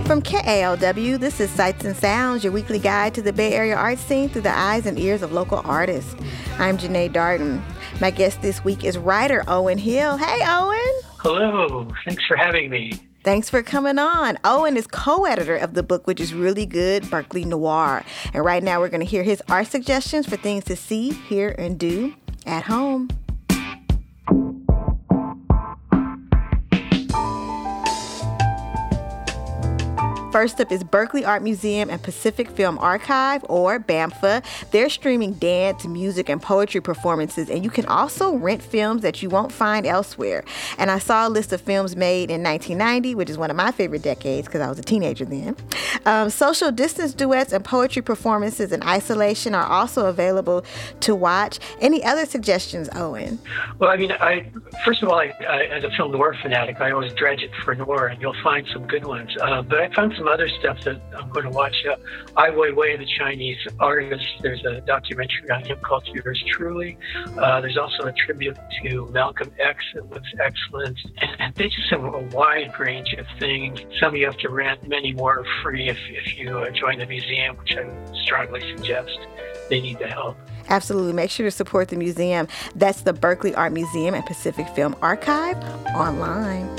From KALW, this is Sights and Sounds, your weekly guide to the Bay Area art scene through the eyes and ears of local artists. I'm Janae Darden. My guest this week is writer Owen Hill. Hey, Owen. Hello. Thanks for having me. Thanks for coming on. Owen is co-editor of the book, which is really good, Berkeley Noir. And right now we're going to hear his art suggestions for things to see, hear, and do at home. First up is Berkeley Art Museum and Pacific Film Archive, or BAMFA. They're streaming dance, music, and poetry performances, and you can also rent films that you won't find elsewhere. And I saw a list of films made in 1990, which is one of my favorite decades because I was a teenager then. Social distance duets and poetry performances in isolation are also available to watch. Any other suggestions, Owen? Well, first of all, as a film noir fanatic, I always dredge it for noir, and you'll find some good ones. But I found some other stuff that I'm going to watch. Ai Weiwei, the Chinese artist, there's a documentary on him called Yours Truly. There's also a tribute to Malcolm X that looks excellent. And they just have a wide range of things. Some you have to rent, many more are free if you join the museum, which I strongly suggest. They need the help. Absolutely. Make sure to support the museum. That's the Berkeley Art Museum and Pacific Film Archive online.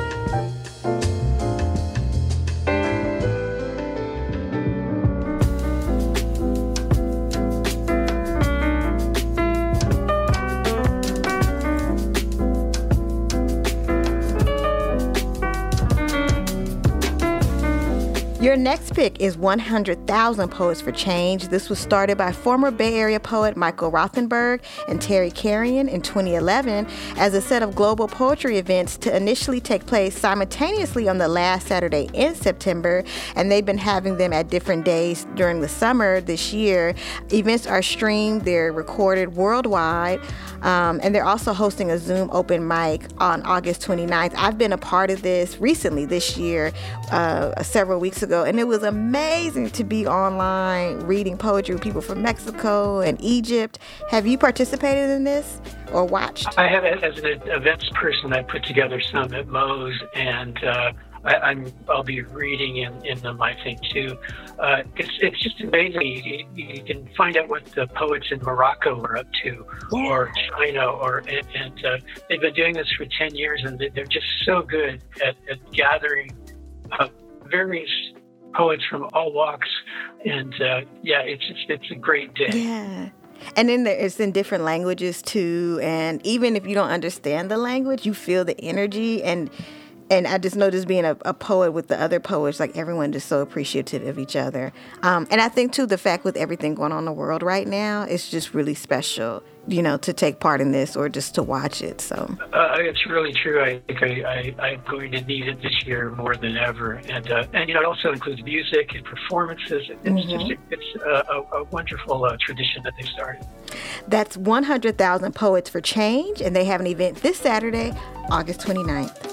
Your next pick is 100,000 Poets for Change. This was started by former Bay Area poet Michael Rothenberg and Terry Carrion in 2011 as a set of global poetry events to initially take place simultaneously on the last Saturday in September, and they've been having them at different days during the summer this year. Events are streamed, they're recorded worldwide, and they're also hosting a Zoom open mic on August 29th. I've been a part of this recently this year, several weeks ago, and it was amazing to be online reading poetry with people from Mexico and Egypt. Have you participated in this or watched? I have, as an events person, I put together some at Moe's, and I'll be reading in them, I think, too. It's just amazing. You can find out what the poets in Morocco are up to, or China, and they've been doing this for 10 years, and they're just so good at gathering various poets from all walks, and it's a great day. Yeah. And then it's in different languages too, and even if you don't understand the language, you feel the energy, and I just noticed being a poet with the other poets, like everyone just so appreciative of each other. And I think too, the fact with everything going on in the world right now, it's just really special, to take part in this or just to watch it. So it's really true. I think I'm going to need it this year more than ever. And it also includes music and performances. It's a wonderful tradition that they started. That's 100,000 Poets for Change, and they have an event this Saturday, August 29th.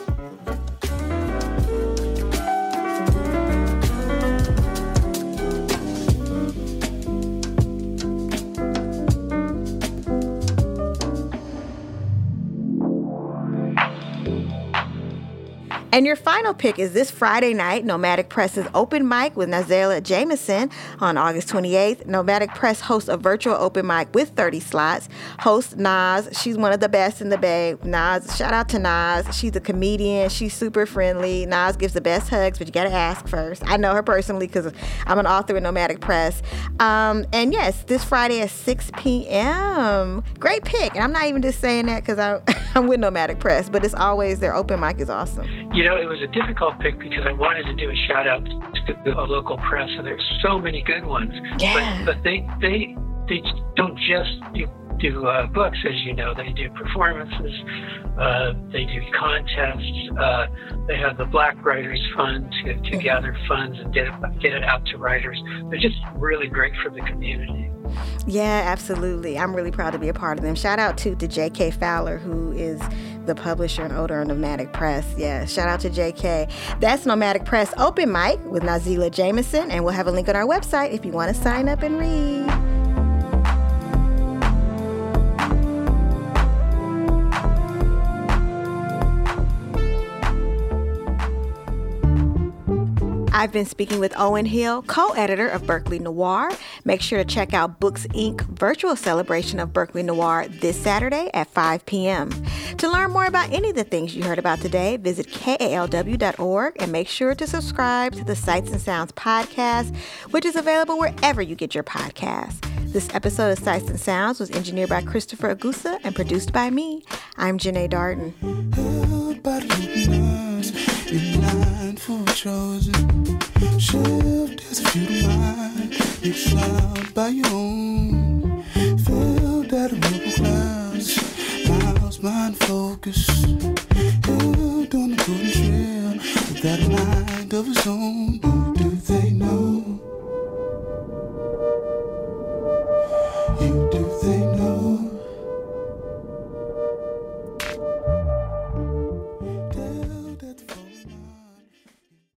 And your final pick is this Friday night, Nomadic Press's open mic with Nazela Jameson on August 28th. Nomadic Press hosts a virtual open mic with 30 slots. Host Naz, she's one of the best in the Bay. Naz, shout out to Naz. She's a comedian. She's super friendly. Naz gives the best hugs, but you got to ask first. I know her personally because I'm an author with Nomadic Press. And yes, this Friday at 6 p.m. Great pick. And I'm not even just saying that because I'm with Nomadic Press, but it's always, their open mic is awesome. It was a difficult pick because I wanted to do a shout out to a local press, and there's so many good ones. Yeah. But they don't just do books, as you know. They do performances. They do contests. They have the Black Writers Fund to gather funds and get it out to writers. They're just really great for the community. Yeah, absolutely. I'm really proud to be a part of them. Shout out to J.K. Fowler, who is the publisher and owner of Nomadic Press. Yeah, shout out to J.K. That's Nomadic Press Open Mic with Nazela Jameson, and we'll have a link on our website if you want to sign up and read. I've been speaking with Owen Hill, co-editor of Berkeley Noir. Make sure to check out Books Inc. virtual celebration of Berkeley Noir this Saturday at 5 p.m. To learn more about any of the things you heard about today, visit KALW.org and make sure to subscribe to the Sights and Sounds podcast, which is available wherever you get your podcasts. This episode of Sights and Sounds was engineered by Christopher Agusa and produced by me. I'm Janae Darden. In line for chosen shift as if you don't mind. It's loud by your own. Filled out of rubber clouds. Miles, mind focus. Held on the golden trail without a mind of his own. Do they know?